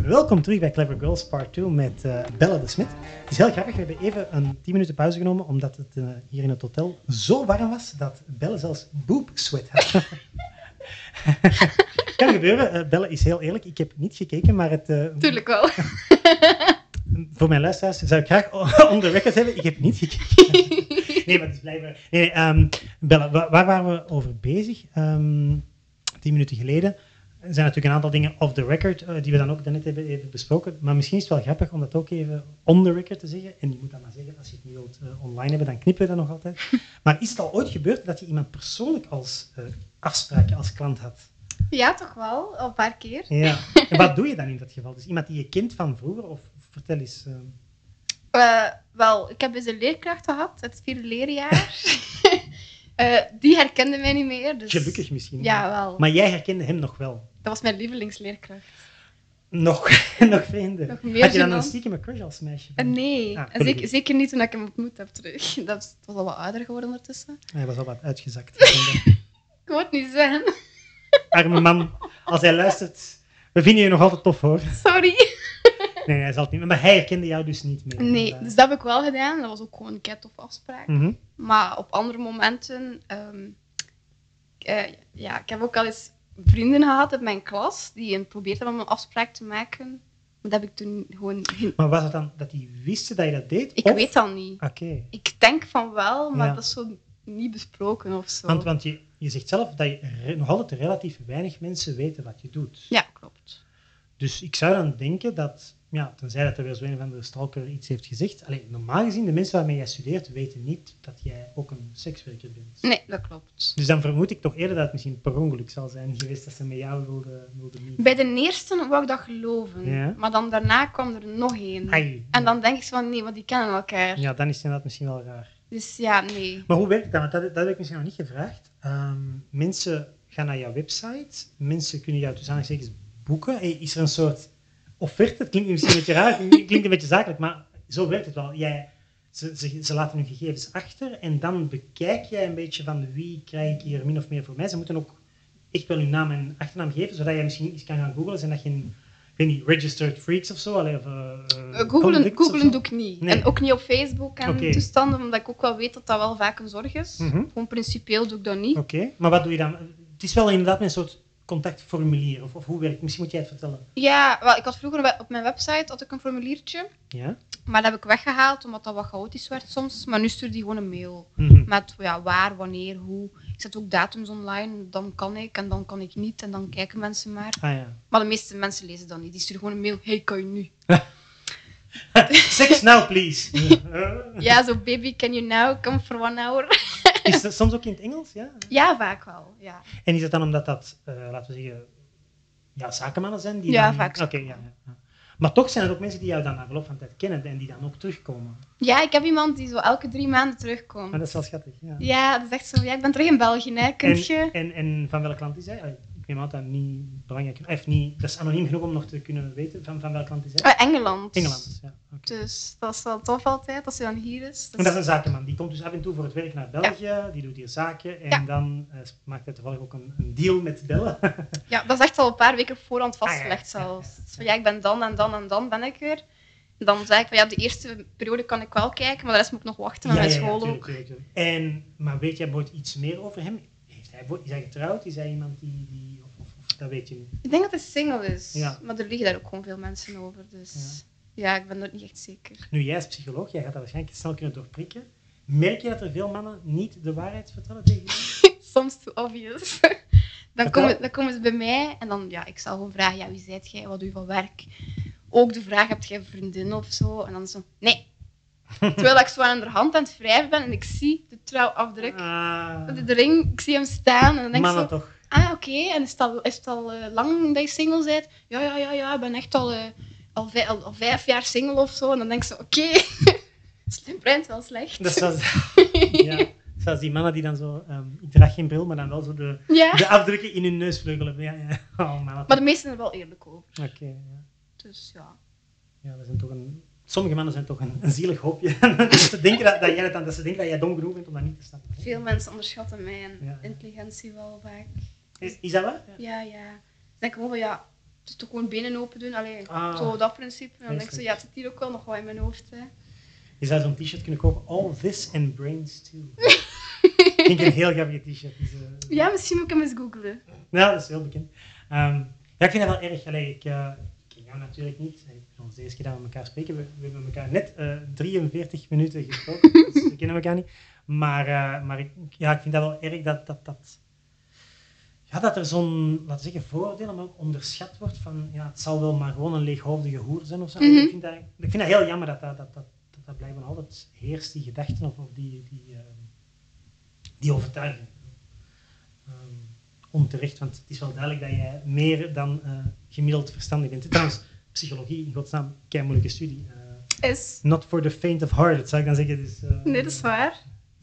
Welkom terug bij Clever Girls Part 2 met Belle de Smit. Het is heel grappig, we hebben even een 10 minuten pauze genomen omdat het hier in het hotel zo warm was dat Belle zelfs boob sweat had. Kan gebeuren, Belle is heel eerlijk, ik heb niet gekeken, maar het... Tuurlijk wel. Voor mijn luisteraars zou ik graag on the record hebben, ik heb niet gekeken. Nee, maar het is blijkbaar... Belle, waar waren we over bezig? 10 minuten geleden. Er zijn natuurlijk een aantal dingen off the record die we dan ook net hebben even besproken. Maar misschien is het wel grappig om dat ook even on the record te zeggen. En je moet dat maar zeggen, als je het niet wilt online hebben, dan knippen we dat nog altijd. Maar is het al ooit gebeurd dat je iemand persoonlijk als afspraak, als klant had? Ja, toch wel. Al een paar keer. Ja. En wat doe je dan in dat geval? Dus iemand die je kent van vroeger? Of vertel eens... Wel, ik heb eens een leerkracht gehad, het 4e leerjaar. Die herkende mij niet meer. Dus... Gelukkig misschien. Ja, wel. Maar jij herkende hem nog wel? Dat was mijn lievelingsleerkracht. Nog vreemder. Nog meer Had je dan gênant. een stiekem crush als meisje? Nee, Ah, en zeker niet toen ik hem ontmoet heb terug. Dat was al wat ouder geworden ondertussen. Hij was al wat uitgezakt. Ik wou het niet zeggen. Arme man, als hij luistert, we vinden je nog altijd tof hoor. Sorry. Nee, hij zal het niet. Maar hij herkende jou dus niet meer. Nee, dus dat heb ik wel gedaan. Dat was ook gewoon een kei-tof afspraak. Mhm. Maar op andere momenten... ik heb ook al eens vrienden gehad in mijn klas die geprobeerd hebben om een afspraak te maken. Maar dat heb ik toen gewoon... Maar was het dan dat hij wist dat je dat deed? Ik of... weet dat niet. Oké. Ik denk van wel, maar Ja. dat is zo niet besproken of zo. Want je zegt zelf dat je nog altijd relatief weinig mensen weten wat je doet. Ja, klopt. Dus ik zou dan denken dat, ja, tenzij dat er weer zo een of andere stalker iets heeft gezegd. Alleen normaal gezien, de mensen waarmee jij studeert weten niet dat jij ook een sekswerker bent. Nee, dat klopt. Dus dan vermoed ik toch eerder dat het misschien per ongeluk zal zijn geweest dat ze met jou wilden meeten. Bij de eerste wou ik dat geloven. Ja. Maar dan daarna kwam er nog één. Ai. En dan denk ik zo van, nee, want die kennen elkaar. Ja, dan is het inderdaad misschien wel raar. Dus ja, nee. Maar hoe werkt het dan? Want dat heb ik misschien nog niet gevraagd. Mensen gaan naar jouw website. Mensen kunnen jou tussen aanhalingstekens boeken. Is er een soort offerte? Het klinkt misschien een beetje raar. Het klinkt een beetje zakelijk, maar zo werkt het wel. Ze laten hun gegevens achter en dan bekijk jij een beetje van wie krijg ik hier min of meer voor mij. Ze moeten ook echt wel hun naam en achternaam geven, zodat jij misschien iets kan gaan googlen en dat je een, ik weet niet, registered freaks of zo. Googlen doe ik niet. Nee. En ook niet op Facebook en Oké. toestanden, omdat ik ook wel weet dat dat wel vaak een zorg is. Mhm. Gewoon principieel doe ik dat niet. Oké, maar wat doe je dan? Het is wel inderdaad een soort contactformulier, of hoe werkt het? Misschien moet jij het vertellen. Ja, wel, ik had vroeger op mijn website had ik een formuliertje, Ja? maar dat heb ik weggehaald omdat dat wat chaotisch werd soms. Maar nu stuur die gewoon een mail Mhm. met ja, waar, wanneer, hoe. Ik zet ook datums online, dan kan ik en dan kan ik niet en dan kijken mensen maar. Ah ja. Maar de meeste mensen lezen dat niet. Die sturen gewoon een mail, hey, kan je nu? Sex now, please. Ja, zo baby, can you now come for 1 hour? Is dat soms ook in het Engels? Ja? Ja, vaak wel, ja. En is het dan omdat dat, laten we zeggen, ja, zakenmannen zijn? Die Ja, dan... vaak Oké, ja. Maar toch zijn er ook mensen die jou dan na verloop van tijd kennen en die dan ook terugkomen. Ja, ik heb iemand die zo elke 3 maanden terugkomt. Maar dat is wel schattig, ja. Ja, dat is echt zo. Ja, ik ben terug in België, hè. Kunt je... En van welk land is hij? Ik neem aan dat niet belangrijk is. Niet, dat is anoniem genoeg om nog te kunnen weten van welk land is hij? Engeland. Engeland, ja. Oké. Dus dat is wel tof altijd, als hij dan hier is. En dat is een zakenman. Die komt dus af en toe voor het werk naar België, die doet hier zaken en Ja. dan maakt hij toevallig ook een deal met Belle. Ja, dat is echt al een paar weken op voorhand vastgelegd Ah, ja. zelfs. Dus van, ja, ik ben dan en dan en dan ben ik er. En dan zei ik van, ja, de eerste periode kan ik wel kijken, maar de rest moet ik nog wachten met mijn school ook. tuurlijk. Maar weet jij bijvoorbeeld iets meer over hem? Is hij getrouwd? Is hij iemand die of dat weet je niet? Ik denk dat hij single is, Ja. maar er liggen daar ook gewoon veel mensen over. Dus ja, ik ben er niet echt zeker. Nu, jij als psycholoog, jij gaat dat waarschijnlijk snel kunnen doorprikken. Merk je dat er veel mannen niet de waarheid vertellen tegen je? Soms too obvious. Dan komen ze bij mij en dan, ja, ik zal gewoon vragen, ja, wie zijt jij, wat doe je van werk? Ook de vraag, heb jij een vriendin of zo? En dan zo, nee. Terwijl ik zo aan de hand aan het wrijven ben en ik zie de trouwafdruk. De ring, ik zie hem staan en dan denk ik Mannen zo, toch? ah, oké, en is het al lang dat je single bent? Ja, ik ben echt al 5 jaar single of zo. En dan denk ik zo, oké, slim brein is wel slecht. Dat is ja, zoals die mannen die dan zo, ik draag geen bril, maar dan wel zo de Ja, afdrukken in hun neusvleugel hebben. Ja. Oh, mannen. maar de meesten zijn er wel eerlijk over. Oké, ja. Dus ja. Ja, dat zijn toch sommige mannen zijn toch een zielig hoopje. Dus ze denken dat ze denken dat jij dom genoeg bent om dat niet te snappen. Veel mensen onderschatten mijn Ja. intelligentie wel vaak. Is dat waar? Ja. Ja. Ze denken gewoon van, ja, Dus toch gewoon benen open doen. Allee, Ah. zo dat principe. En dan denk ik zo, Vreselijk. ja, het zit hier ook wel nog wat in mijn hoofd. Hè. Je zou zo'n t-shirt kunnen kopen. All this and brains too. Ik denk een heel grappige t-shirt. Dus, Ja, misschien moet ik hem eens googlen. Ja, dat is heel bekend. Ja, ik vind dat wel erg. Allee, ik ken jou natuurlijk niet. Het is onze eerste keer dat we elkaar spreken. We hebben elkaar net 43 minuten gesproken. Dus we kennen elkaar niet. Maar ik vind dat wel erg dat er zo'n, laten we zeggen, vooroordeel maar ook onderschat wordt van, ja, het zal wel maar gewoon een leeghoofdige hoer zijn of zo. Mhm. Ik vind dat heel jammer dat blijkbaar altijd heerst, die gedachten of die overtuiging. Onterecht, want het is wel duidelijk dat jij meer dan gemiddeld verstandig bent. Trouwens, psychologie, in godsnaam, kei moeilijke studie. Is. Not for the faint of heart, dat zou ik dan zeggen. Dus, Nee, dat is waar.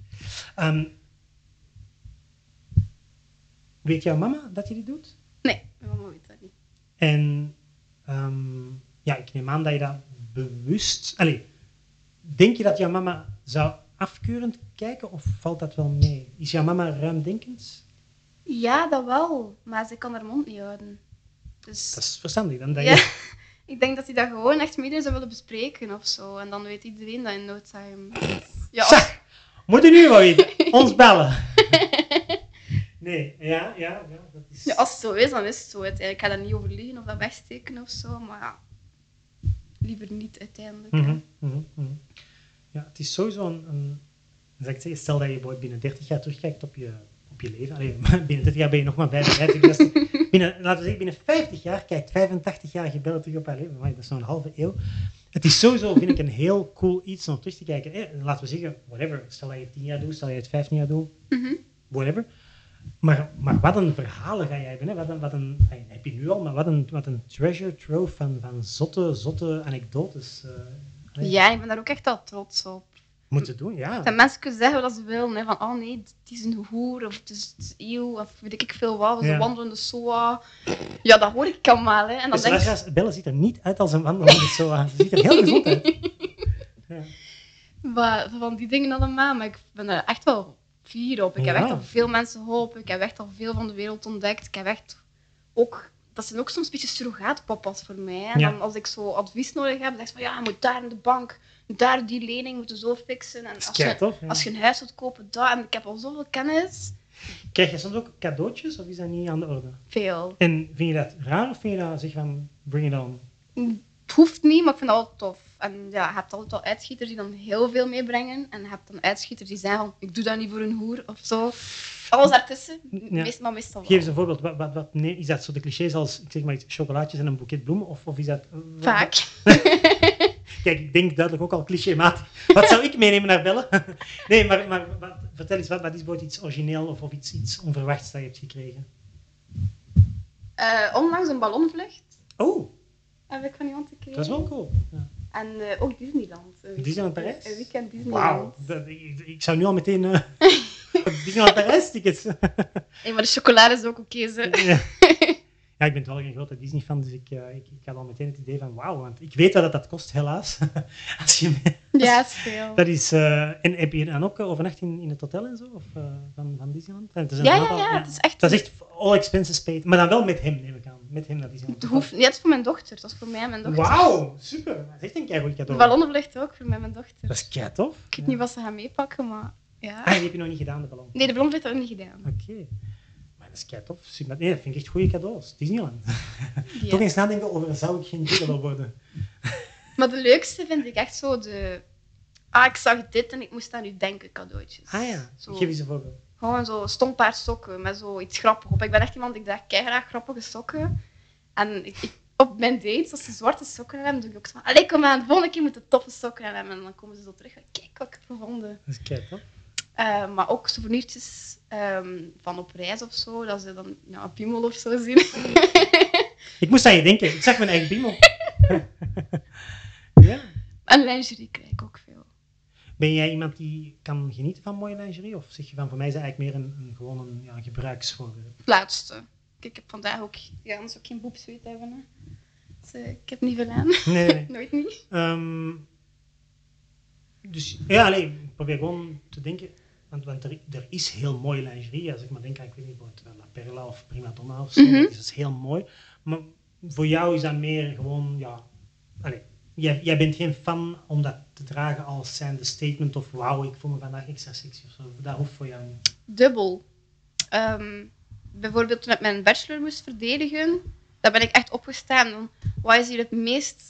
Weet jouw mama dat je dit doet? Nee, mijn mama weet dat niet. En ja, ik neem aan dat je dat bewust... Allee, denk je dat jouw mama zou afkeurend kijken of valt dat wel mee? Is jouw mama ruimdenkend? Ja, dat wel. Maar ze kan haar mond niet houden. Dus Dat is verstandig. Dan dat ja, je... ik denk dat hij dat gewoon echt met iedereen zou willen bespreken of zo. En dan weet iedereen dat in no time. Ja, Zeg, moet je nu wel weten? Ons bellen. Nee, ja, dat is... ja, als het zo is, dan is het zo. Ik ga daar niet over liegen of dat wegsteken of zo. Maar ja, liever niet uiteindelijk. Hè. Mhm, mhm, mhm. Ja, het is sowieso een zal ik zeggen, stel dat je bijvoorbeeld binnen 30 jaar terugkijkt op je leven. Allee, binnen 30 jaar ben je nog maar 55. Dus laten we zeggen, binnen 50 jaar kijkt 85-jarige Belle terug op haar leven. Amai, dat is zo'n halve eeuw. Het is sowieso, vind ik, een heel cool iets om terug te kijken. Laten we zeggen, whatever. Stel dat je het 10 jaar doet, stel dat je het 15 jaar doet. Mhm. Whatever. Maar wat een verhalen ga jij hebben. Hè? Wat een, heb je nu al, maar wat een treasure trove van zotte anekdotes. Allee, Ja, ik ben daar ook echt al trots op. moeten doen, ja. Dat mensen kunnen zeggen wat ze willen. Hè, van, oh nee, het is een hoer, of het is eeuw, of weet ik veel wat. Of Ja. een wandelende soa. Ja, dat hoor ik allemaal. Hè. En dan Dus denk ik... luisteraars, Belle ziet er niet uit als een wandelende soa. Ze ziet er heel gezond uit. Ja. Maar van die dingen allemaal, maar ik ben er echt wel fier op. Ik heb Ja. echt al veel mensen geholpen, ik heb echt al veel van de wereld ontdekt. Ik heb echt ook... Dat zijn ook soms een beetje surrogaatpapa's voor mij. Hè. En Ja. dan als ik zo advies nodig heb, dan zeg ze van ja, je moet daar in de bank, daar die lening moeten zo fixen. En Dat is als kei je, tof, ja. als je een huis wilt kopen, daar. En ik heb al zoveel kennis. Krijg je soms ook cadeautjes of is dat niet aan de orde? Veel. En vind je dat raar of vind je dat zeg van bring it on? Het hoeft niet, maar ik vind dat altijd tof. En ja, je hebt altijd wel uitschieters die dan heel veel meebrengen. En je hebt dan uitschieters die zeggen van, ik doe dat niet voor een hoer of zo. Alles daartussen, Ja. maar meestal wel. Geef eens een voorbeeld. Nee, is dat zo de clichés als ik zeg maar iets, chocolaatjes en een boeket bloemen? Of is dat... Vaak. Kijk, ik denk duidelijk ook al clichématig. Wat zou ik meenemen naar Belle? Nee, maar vertel eens, wat is bijvoorbeeld iets origineel of iets onverwachts dat je hebt gekregen? Onlangs een ballonvlucht Oh, heb ik van iemand gekregen. dat is wel cool. Ja. En ook Disneyland. Disneyland Parijs? Een weekend Disneyland. Wauw, ik zou nu al meteen Disneyland Parijs tickets. Hey, maar de chocolade is ook oké, ze. Ja. Ja, ik ben wel geen grote Disney-fan, dus ik had al meteen het idee van wauw, want ik weet wat dat kost, helaas. Als je, Ja, het is veel. dat is, en heb je dan ook overnacht in het hotel en zo, of, van Disneyland? Het is een aantal- Ja, het is echt... Dat is echt all expenses paid, maar dan wel met hem, neem ik aan. Met hem naar Disneyland. Het hoeft niet, het is voor mijn dochter. Dat is voor mij en mijn dochter. Wauw, super. Dat is echt een keigoed De cadeau. ballonnenvlucht ook voor mij en mijn dochter. Dat is kei tof. Ik weet niet wat ze gaan meepakken, maar ja. Ah, die heb je nog niet gedaan, de ballon. Nee, de ballonnenvlucht heb ik niet gedaan. Oké. Maar dat is kei tof. Super. Nee, dat vind ik echt goede cadeaus. Disneyland. Ja. Toch eens nadenken over, zou ik geen gigolo worden? Maar de leukste vind ik echt zo de... Ah, ik zag dit en ik moest aan u denken cadeautjes. Ah ja, Zo. geef eens een voorbeeld. Gewoon zo stompaar sokken met zoiets grappig op. Ik ben echt iemand, ik draag keihard grappige sokken. En op mijn dates, als ze zwarte sokken hebben, doe ik ook zo van, allee, kom aan, de volgende keer moet je toffe sokken hebben. En dan komen ze zo terug, kijk wat ik heb gevonden. Dat is kei tof. Maar ook souvenirtjes van op reis of zo, dat ze dan een piemel of zo zien. Ik moest aan je denken. Ik zag mijn eigen piemel. Ja. En lingerie krijg ik ook veel. Ben jij iemand die kan genieten van mooie lingerie? Of zeg je van, voor mij is dat eigenlijk meer gewoon een gebruiksvoorwerp? Het laatste. Kijk, ik heb vandaag ook... Ja, anders ook geen boepsweet hebben. Hè. Dus, ik heb niet veel aan. Nee. Nooit niet. Dus ja, alleen, ik probeer gewoon te denken, want er is heel mooie lingerie. Als ik maar denk aan, ik weet niet, La Perla of Prima Donna of zo, Mhm. dat is heel mooi. Maar voor jou is dat meer gewoon, ja... Allee, jij bent geen fan om dat te dragen als zijnde statement of wauw, ik voel me vandaag extra sexy of zo. Dat hoeft voor jou niet. Dubbel. Bijvoorbeeld toen ik mijn bachelor moest verdedigen, daar ben ik echt opgestaan. Van, wat is hier het meest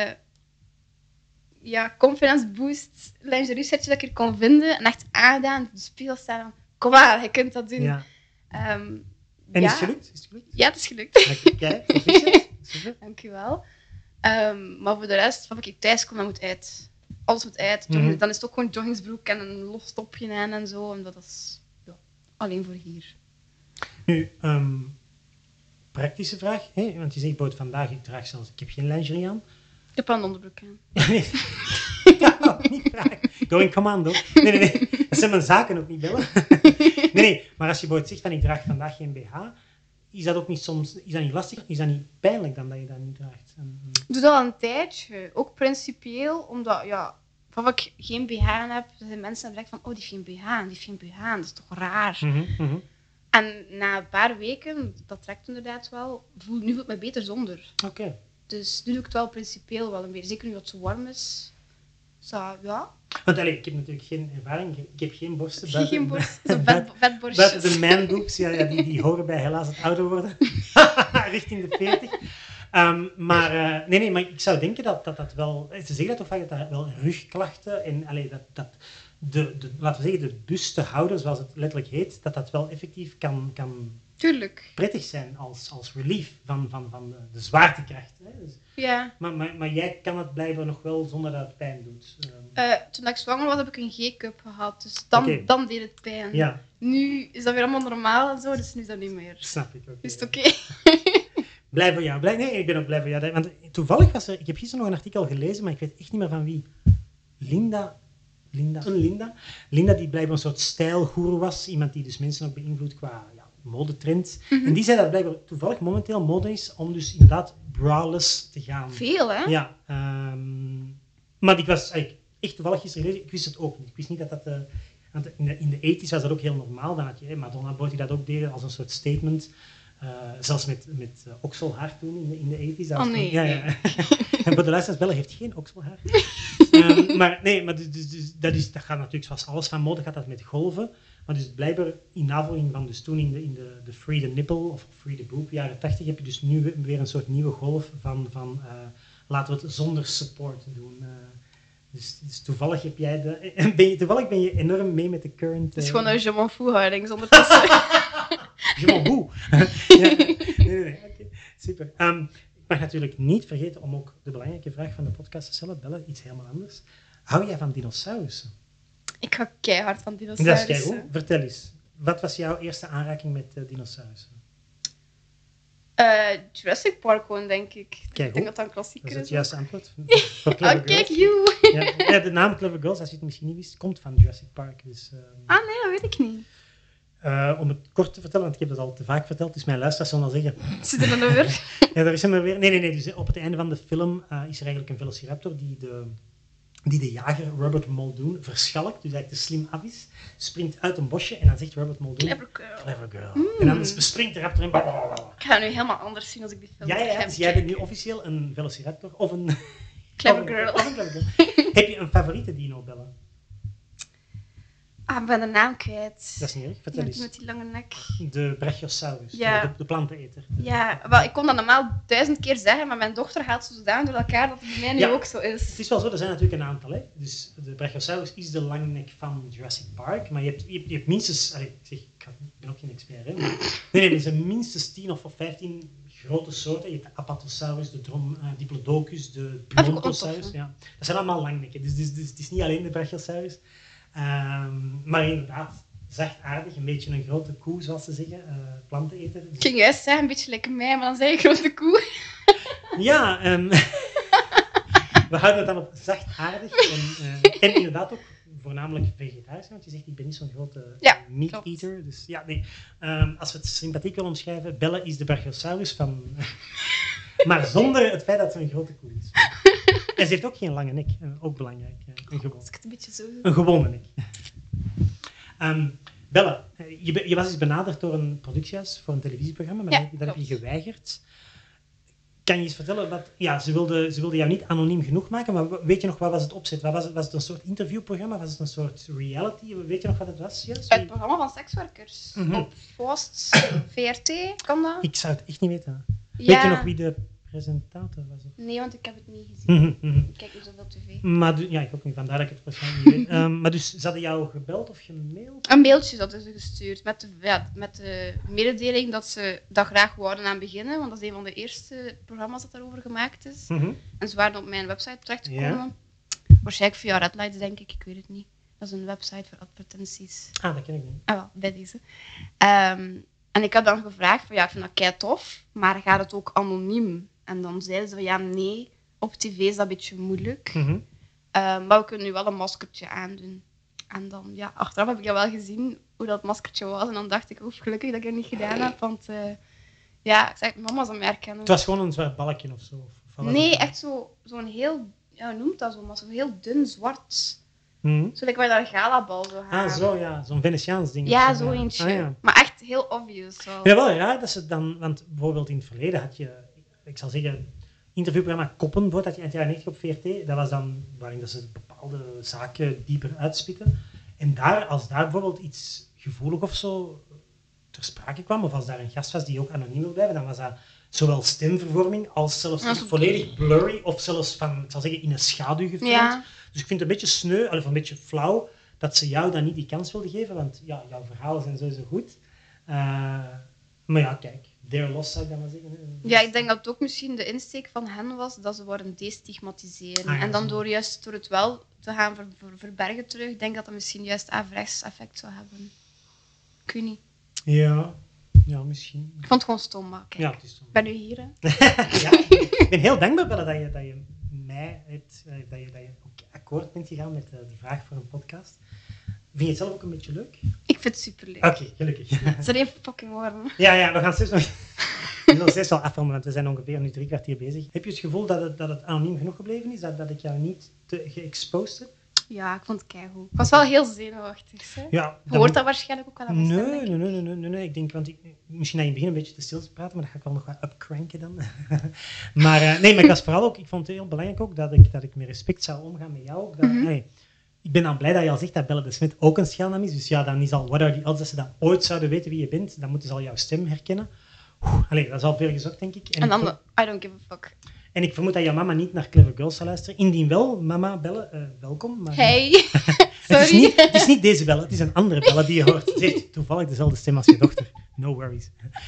confidence boost lingerie setje dat ik er kon vinden? En echt aangedaan, de spiegel staan. Kom maar, je kunt dat doen. Ja. En En is het gelukt? Ja, het is gelukt. Kijk, proficiat. Super. Dankjewel. Maar voor de rest, van ik thuis kom, dan moet uit. Alles moet uit. Mhm. Dan is het ook gewoon joggingsbroek en een los topje aan en zo. En dat is alleen voor hier. Nu, praktische vraag. Hè? Want je zegt bijvoorbeeld vandaag, ik draag zelfs, ik heb geen lingerie aan. Ik heb wel een onderbroek aan. Nee. Ja, niet vragen. Going commando. Nee. Dat zijn mijn zaken ook niet bellen. Nee. Maar als je bijvoorbeeld zegt van ik draag vandaag geen BH, is dat ook niet soms, is dat niet lastig? Is dat niet pijnlijk dan dat je dat niet draagt? Ik doe dat al een tijdje. Ook principieel, omdat, van wat ik geen BH aan heb, zijn mensen direct van, oh, die heeft geen BH aan, die heeft geen BH aan. Dat is toch raar? Mhm. En na een paar weken, dat trekt inderdaad wel, nu voel ik me beter zonder. Oké. Dus nu doe ik het wel principieel wel een beetje. Zeker nu dat het zo warm is. Ja. Want ik heb natuurlijk geen ervaring, ik heb geen borsten. Geen borst, zo'n buiten vetborstjes. de man-boobs, die horen bij helaas het ouder worden. Richting de 40. Maar ik zou denken dat wel... Ze zeggen dat toch vaak, dat wel rugklachten en dat laten we zeggen, de bustenhouder, zoals het letterlijk heet, dat wel effectief kan Tuurlijk. prettig zijn als relief van de zwaartekracht. Hè? Dus, Ja. maar jij kan het blijven nog wel zonder dat het pijn doet. Toen ik zwanger was, heb ik een G-cup gehad. Dus Oké. dan deed het pijn. Ja, Nu is dat weer allemaal normaal en zo, dus nu is dat niet meer. snap ik ook. Is het oké? Blij voor jou. Nee, ik ben ook blij voor jou. Want toevallig was er... Ik heb gisteren nog een artikel gelezen, maar ik weet echt niet meer van wie. Linda, die blijkbaar een soort stijlgoeroe was. Iemand die dus mensen ook beïnvloedt qua modetrends. Mhm. En die zei dat het blijkbaar toevallig momenteel mode is om dus inderdaad braless te gaan. Veel, hè? Ja. Maar ik was eigenlijk echt toevallig gisteren gelezen. Ik wist het ook niet. Ik wist niet dat... Want in de 80's was dat ook heel normaal. Dan had je Madonna die dat ook deden als een soort statement. Zelfs met okselhaar toen in de 80's. Oh nee. Ja. En voor de luisteraars, Bella heeft geen okselhaar. Maar dat gaat natuurlijk zoals alles van mode, gaat dat met golven. Maar dus blijkbaar in navolging van dus toen in de Free the Nipple of Free the Boob, jaren 80, heb je dus nu weer een soort nieuwe golf van laten we het zonder support doen. Dus toevallig heb jij toevallig ben je enorm mee met de current... Het is gewoon een je m'en fous houding zonder tussen. Je m'en boe. Nee. Okay. Super. Ik mag natuurlijk niet vergeten om ook de belangrijke vraag van de podcast te stellen. Bella, iets helemaal anders. Hou jij van dinosaurussen? Ik ga keihard van Dat is dinosaurussen. keigoed. Vertel eens. Wat was jouw eerste aanraking met dinosaurussen? Jurassic Park gewoon, denk ik. Kijk, Ik denk dat dat een Dat klassieker is is. het juiste antwoord. Voor Clever Oh, kijk, Girls. you! Ja, de naam Clever Girls, als je het misschien niet wist, komt van Jurassic Park. Dus, Ah, nee, dat weet ik niet. om het kort te vertellen, want ik heb dat al te vaak verteld, dus mijn luisteraars zullen al zeggen... Zit er dan over? Ja, daar is hem weer. Nee. Dus op het einde van de film is er eigenlijk een velociraptor die de jager Robert Muldoon verschalkt, dus eigenlijk te slim af is, springt uit een bosje en dan zegt Robert Muldoon... Clever girl. Clever girl. En dan springt de raptor in... Ik ga het nu helemaal anders zien als ik die film Ja, ga dus jij bent nu officieel een velociraptor of een... Clever of een- girl. of een clever girl. Heb je een favoriete dino, Bella? Ah, ik ben de naam kwijt. Dat is niet erg. Vertel Met eens. die lange nek. De Brachiosaurus, Ja. de planteneter. Ja, wel, ik kon dat normaal 1000 keer zeggen, maar mijn dochter haalt ze zodanig door elkaar dat het bij mij nu Ja. ook zo is. Het is wel zo, er zijn natuurlijk een aantal. Hè. Dus de Brachiosaurus is de langnek van Jurassic Park, maar je hebt minstens... Ik ben ook geen expert, hè. Maar, nee, er zijn minstens 10 of 15 grote soorten. Je hebt de Apatosaurus, de Diplodocus, de Brontosaurus. Ja. Dat zijn allemaal langnekken, dus het is niet alleen de Brachiosaurus. Maar inderdaad, zachtaardig, een beetje een grote koe, zoals ze zeggen, planteneter. Dus- Ik ging juist zeggen, een beetje lekker mij, maar dan zei ik grote koe. Ja, we houden het dan op zachtaardig en inderdaad ook voornamelijk vegetarisch, want je zegt ik ben niet zo'n grote Ja, meat klopt. eater. Dus ja, nee. Als we het sympathiek willen omschrijven, Bella is de Brachiosaurus van... maar zonder het feit dat ze een grote koe is. En ze heeft ook geen lange nek, ook belangrijk. Als ik het een beetje zo doe. Een gewone nek. Bella, je was eens benaderd door een productiehuis voor een televisieprogramma, maar Ja, dat heb je klopt. geweigerd. Kan je eens vertellen, ze wilde jou niet anoniem genoeg maken, maar weet je nog, wat was het opzet? Was het een soort interviewprogramma? Was het een soort reality? Weet je nog wat het was? Yes? Het programma van sekswerkers. Op Post, VRT, kan dat? Ik zou het echt niet weten. Ja. Weet je nog wie de presentator was? Nee, want ik heb het niet gezien. Ik kijk niet zoveel tv. Maar, ik ook niet, vandaar dat ik het waarschijnlijk niet weet. Maar dus, ze hadden jou gebeld of gemaild? Een mailtje hadden ze gestuurd met de mededeling dat ze dat graag wouden aan beginnen, want dat is een van de eerste programma's dat daarover gemaakt is. En ze waren op mijn website terechtgekomen. Ja. Waarschijnlijk via Redlights, denk ik weet het niet. Dat is een website voor advertenties. Ah, dat ken ik niet. Ah, wel, bij deze. En ik had dan gevraagd van, ik vind dat kei tof, maar gaat het ook anoniem? En dan zeiden ze van, nee, op tv is dat een beetje moeilijk. Maar we kunnen nu wel een maskertje aandoen. En dan, achteraf heb ik dat wel gezien, hoe dat maskertje was. En dan dacht ik, gelukkig dat ik het niet gedaan heb. Want ik zei, mama zou mij herkennen. Het was gewoon een zwart balkje of zo? Nee, echt zo'n heel, hoe noemt dat zo? Maar zo'n heel dun zwart. Zo lijkt waar je naar een galabal zou gaan. Ah, zo ja, zo'n Venetiaans ding. Ja, zo eentje. Ja. Maar echt heel obvious. Wel. Ja, wel raar dat ze dan, want bijvoorbeeld in het verleden had je, ik zal zeggen, interviewprogramma Koppen, dat je in het jaar 90 op VRT, dat was dan waarin dat ze bepaalde zaken dieper uitspitten. En als daar bijvoorbeeld iets gevoelig of zo ter sprake kwam, of als daar een gast was die ook anoniem wil blijven, dan was dat zowel stemvervorming als zelfs volledig blurry, of zelfs van, ik zal zeggen, in een schaduw gefilmd. Ja. Dus ik vind het een beetje sneu, of een beetje flauw, dat ze jou dan niet die kans wilden geven, want jouw verhalen zijn sowieso goed. Maar kijk, their loss zou ik dan maar zeggen. Ja, ik denk dat het ook misschien de insteek van hen was dat ze worden destigmatiseren. En dan door het wel te gaan verbergen terug, ik denk dat dat misschien juist averechts effect zou hebben. Ik weet niet. Ja, misschien. Ik vond het gewoon stom, maar kijk. Ja, het is stom. Ik ben nu hier, hè. Ik ben heel dankbaar Belle, dat je mij dat je ook akkoord bent gegaan met de vraag voor een podcast. Vind je het zelf ook een beetje leuk? Ik vind het superleuk. Oké, gelukkig. Het zijn even fucking warm. Ja, we gaan steeds nog... We zullen steeds wel afronden, want we zijn ongeveer nu 3 kwartier bezig. Heb je het gevoel dat het anoniem genoeg gebleven is? Dat ik jou niet te geëxposed heb? Ja, ik vond het keigoed. Ik was wel heel zenuwachtig. Hè? Ja, je hoort dat waarschijnlijk ook wel aan mijn stem. Nee. Ik denk, want misschien dat je in het begin een beetje te stil te praten, maar dat ga ik wel nog wat upcranken dan. maar ik was vooral ook, ik vond het heel belangrijk ook dat ik met respect zou omgaan met jou. Ik ben dan blij dat je al zegt dat Belle de Smet ook een schuilnaam is. Dus dan is al, what are the odds dat ze dan ooit zouden weten wie je bent? Dan moeten ze al jouw stem herkennen. Dat is al veel gezocht, denk ik. En dan I don't give a fuck. En ik vermoed dat jouw mama niet naar Clever Girls zal luisteren. Indien wel, mama, Belle, welkom. Maar, hey, sorry. Het is niet deze Belle, het is een andere Belle die je hoort. Ze heeft toevallig dezelfde stem als je dochter. No worries.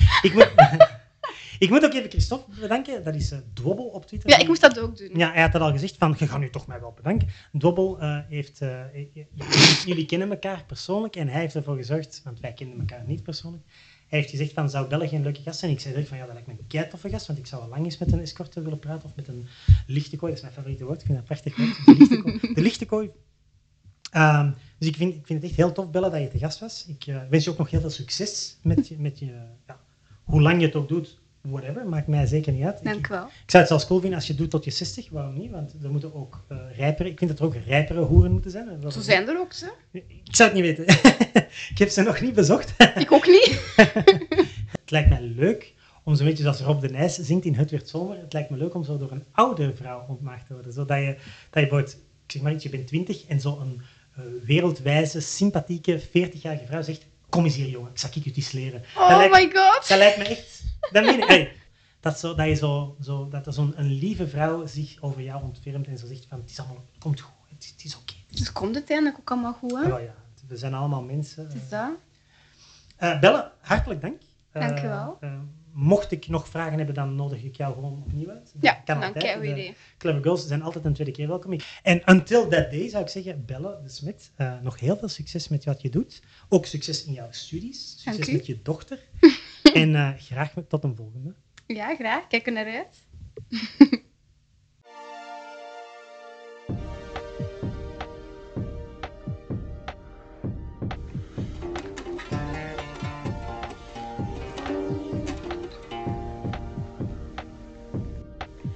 Ik moet ook even Christophe bedanken. Dat is Dwobbel op Twitter. Ja, ik moest dat ook doen. Ja, hij had dat al gezegd van, je gaat nu toch mij wel bedanken. Dwobbel jullie kennen elkaar persoonlijk en hij heeft ervoor gezorgd, want wij kenden elkaar niet persoonlijk. Hij heeft gezegd van, zou Belle geen leuke gast zijn? Ik zei direct van, dat lijkt me een keitoffe gast, want ik zou al lang eens met een escorte willen praten, of met een lichte kooi. Dat is mijn favoriete woord, ik vind dat prachtig woord. De lichte kooi. Dus ik vind het echt heel tof, Belle, dat je te gast was. Ik wens je ook nog heel veel succes met je hoe lang je het ook doet, whatever, maakt mij zeker niet uit. Dank wel. Ik zou het zelfs cool vinden als je het doet tot je 60, waarom niet? Want er moeten ook rijpere, ik vind dat er ook rijpere hoeren moeten zijn. Zo zijn er ook, ze. Ik zou het niet weten. Ik heb ze nog niet bezocht. Ik ook niet. Het lijkt mij leuk om zo'n beetje zoals Rob de Nijs zingt in Het werd zomer. Het lijkt me leuk om zo door een oude vrouw ontmaagd te worden. Zodat je bijvoorbeeld, ik zeg maar iets, je bent 20 en zo een wereldwijze, sympathieke, 40-jarige vrouw zegt, kom eens hier jongen, ik zal je iets leren. My god. Dat lijkt me echt, dat meen ik. Hey, dat er zo'n lieve vrouw zich over jou ontfermt en zo zegt van, het is allemaal, het komt goed, het is oké. Dus komt het uiteindelijk ook allemaal goed, hè? Ja, we zijn allemaal mensen. Het is dat. Belle, hartelijk dank. Dank je wel. Mocht ik nog vragen hebben, dan nodig ik jou gewoon opnieuw uit. Ja, kan dan kijk we idee. Clever Girls zijn altijd een tweede keer welkom. En until that day zou ik zeggen, Belle de Smet, nog heel veel succes met wat je doet. Ook succes in jouw studies. Succes met je dochter. En graag tot een volgende. Ja, graag. Kijk er naar uit.